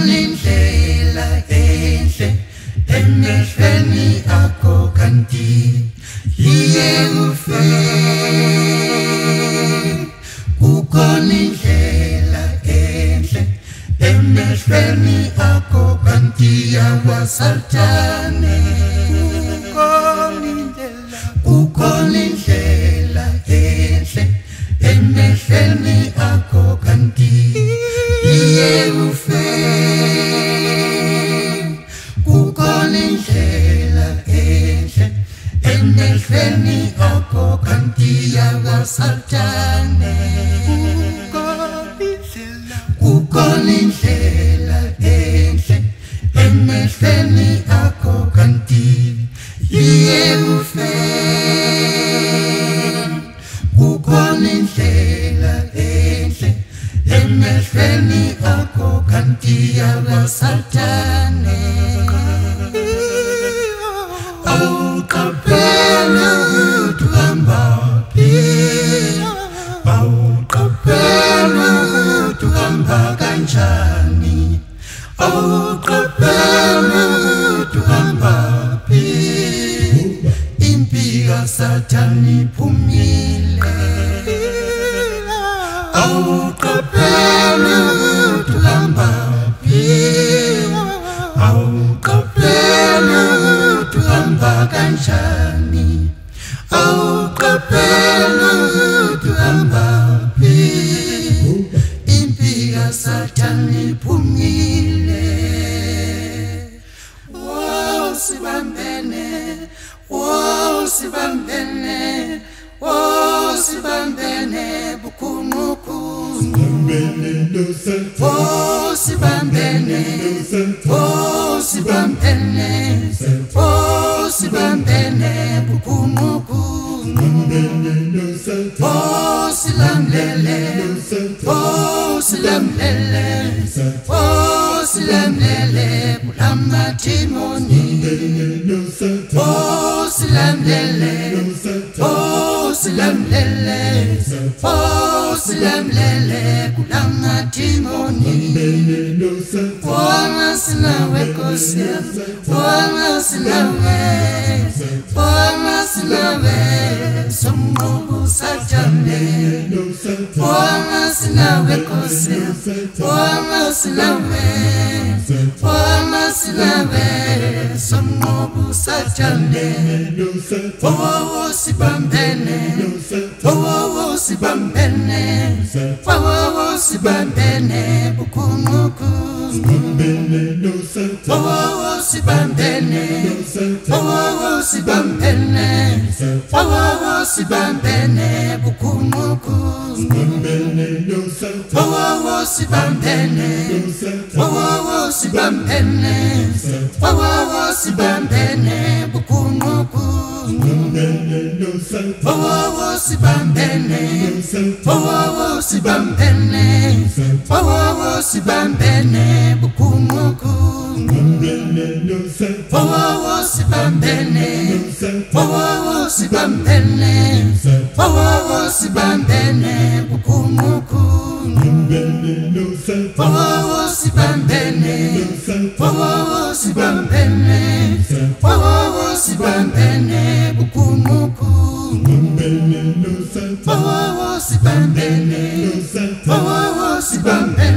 indlela enhle emehlweni akho kanti iyekufe kukhona indlela enhle emehlweni akho kanti yakwaSathane kukhona indlela enhle emehlweni akho kanti iyekufe kukhona indlela enhle emehlweni akho kanti yakwaSathane kukhona indlela enhle emehlweni akho kanti iyekufe kukhona indlela enhle emehlweni akho kanti yakwaSathane awuqaphele ukuthi uhambaphi awuqaphele ukuthi uhamba kanjani awuqaphele ukuthi uhambaphi impi kaSathane iphumile awuqaphele ukuthi uhambaphi awuqaphele ukuthi uhamba kanjani awuqaphele ukuthi uhambaphi impi kaSathane iphumile sibambene sibambene bukhumukhulu sibambene sibambene bukhumukhulu silamlele silamlele bulamathimoni silamlele bulamathimoni wanga sinawe Nkosi wanga sinawe somnqobu Sathane wanga sinawe Nkosi wanga sinawe somnqobu Sathane sibambene sibambene bukhumukhulu sibambene bukhumukhulu sibambene bukhumukhulu sibambene bukhumukhulu